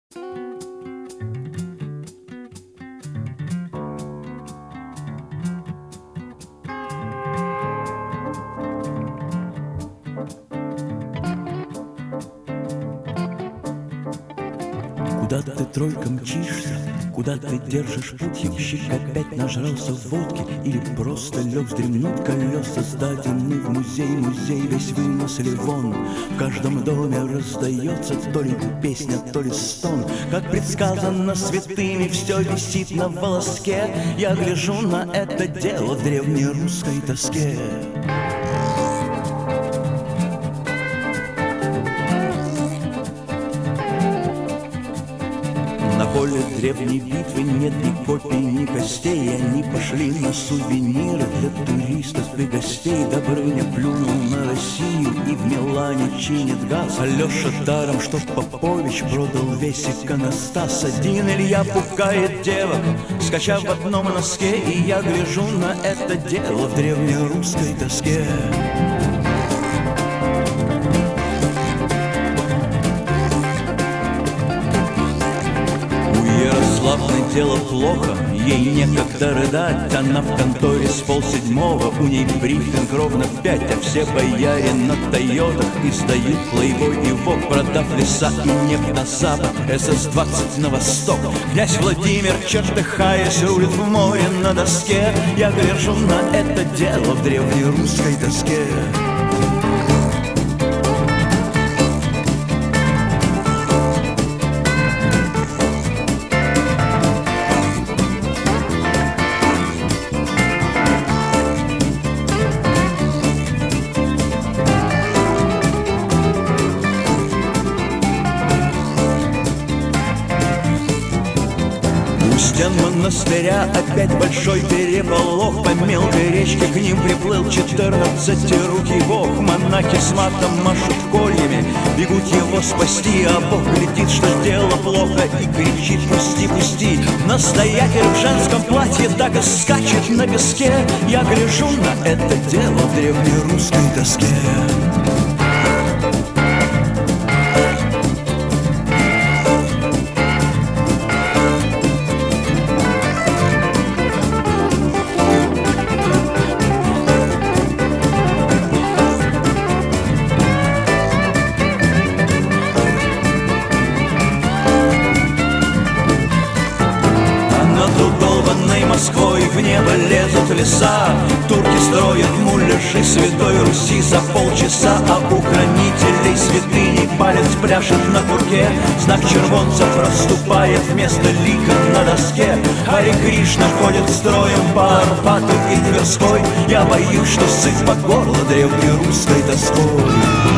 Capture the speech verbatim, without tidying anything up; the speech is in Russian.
Куда ты, тройка, мчишься? Куда ты держишь путь? Ямщик опять нажрался водки или просто лег вздремнуть? Колеса сдадены в музей, музей весь вынесли вон. В каждом доме раздается то ли песня, то ли стон. Как предсказано святыми, все висит на волоске. Я гляжу на это дело в древнерусской тоске. На поле древней битвы нет ни копий, ни костей. Они пошли на сувениры для туристов и гостей. Добрыня плюнул на Россию и в Милане чинит газ. Алеша даром, что Попович продал весь иконостас. Один Илья пугает девок, скачав в одном носке. И я гляжу на это дело в древнерусской тоске. Славное дело плохо, ей некогда рыдать. Она в конторе с полседьмого, у ней брифинг ровно в пять. А все бояре на Тойотах издают плейбой и вок. Продав леса и нефть на запад, эс эс двадцать на восток. Князь Владимир, чертыхаясь, рулит в море на доске. Я гляжу на это дело в древнерусской тоске. У стен монастыря опять большой переполох. По мелкой речке к ним приплыл четырнадцатирукий бог. Монахи с матом машут кольями, бегут его спасти. А Бог глядит, что дело плохо, и кричит: пусти, пусти. Настоятель в женском платье так и скачет на песке. Я гляжу на это дело в древнерусской тоске. Москвой в небо лезут леса. Турки строят муляжи Святой Руси за полчаса. А у хранителей святыни палец пляшет на курке. Знак червонцев проступает вместо лика на доске. Харе Кришна ходит строем по Арбату и Тверской. Я боюсь, что сыт по горло древнерусской тоской.